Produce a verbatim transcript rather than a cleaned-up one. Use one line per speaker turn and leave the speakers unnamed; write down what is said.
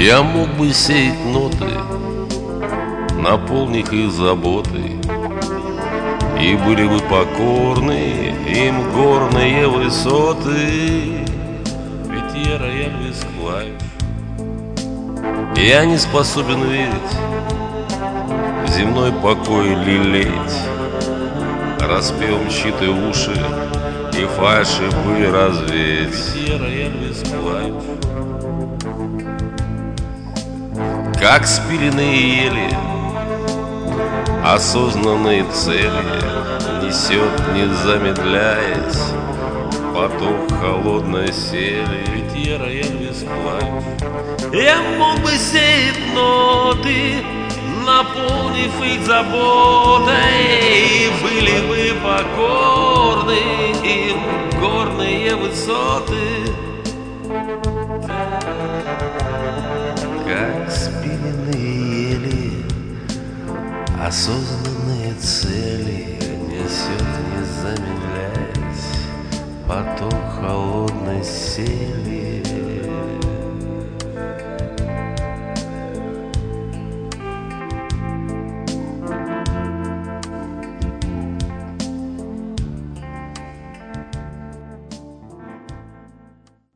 Я мог бы сеять ноты, наполнив их заботой, и были бы покорны им горные высоты. Ведь я рояль Висклавиш. Я не способен верить в земной покой лелеять, распевом щиты уши и фальши были развеять. Ведь я рояль Висклавиш. Как спиленные ели осознанные цели несет, не замедляясь, поток холодной сели. Ведь я рояль Висклавиш. Я мог бы сеять ноты, наполнив их заботой, и были бы покорны им горные высоты. Как спиленные ели осознанные цели несет, не замедляясь, поток холодной сели.